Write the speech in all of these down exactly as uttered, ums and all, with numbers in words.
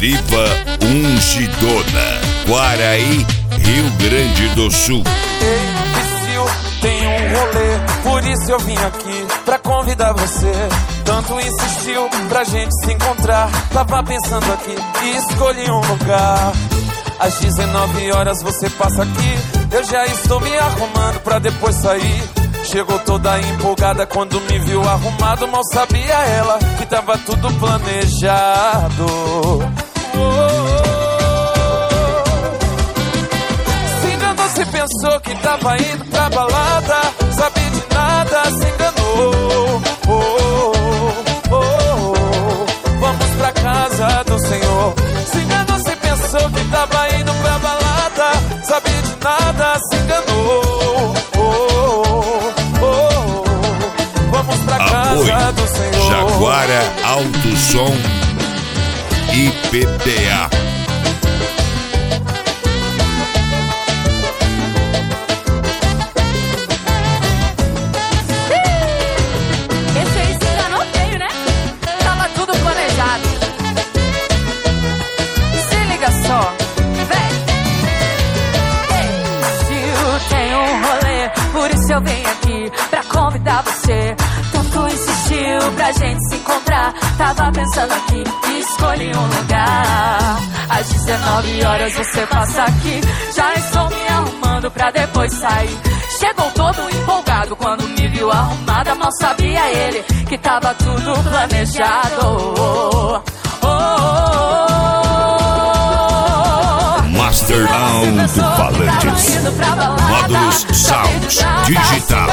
Oliva Ungidona, Quaraí, Rio Grande do Sul. Ei, Psyu, tem um rolê, por isso eu vim aqui pra convidar você. Tanto insistiu pra gente se encontrar, tava pensando aqui e escolhi um lugar. Às dezenove horas você passa aqui, eu já estou me arrumando pra depois sair. Chegou toda empolgada quando me viu arrumado, mal sabia ela que tava tudo planejado. Oh, se enganou, se pensou que tava indo pra balada, sabe de nada, se enganou. Oh, oh, oh, vamos pra casa do Senhor. Se enganou, se pensou que tava indo pra balada, sabe de nada, se enganou. Vamos pra casa do Senhor. Jaguara Alto Som I P T A. Esse aí se enganou feio, né? Tava tudo planejado. Se liga só, vem. Se tem um rolê, por isso eu venho aqui pra convidar você. Tanto insistiu pra gente se encontrar, tava pensando aqui e escolhi um lugar. Às dezenove horas você passa aqui, já estou me arrumando pra depois sair. Chegou todo empolgado quando me viu arrumada, mal sabia ele que tava tudo planejado. Oh, oh, oh. Master Alto-Falantes, módulos Sounds Digital.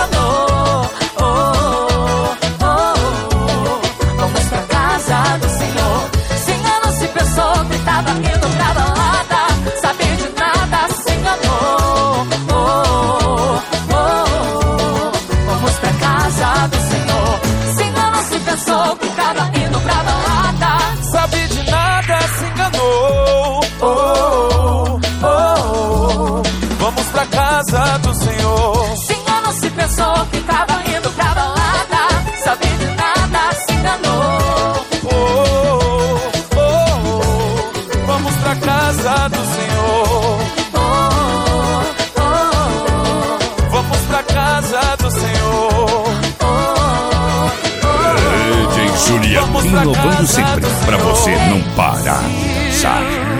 Casa do Senhor. Se enganou, se pensou que tava indo pra balada, sabe de nada, se enganou. Oh, oh, oh, vamos pra casa do Senhor. Oh, oh, oh, vamos pra casa do Senhor. Oh, oh, D J Juliano, inovando sempre pra você não parar de dançar.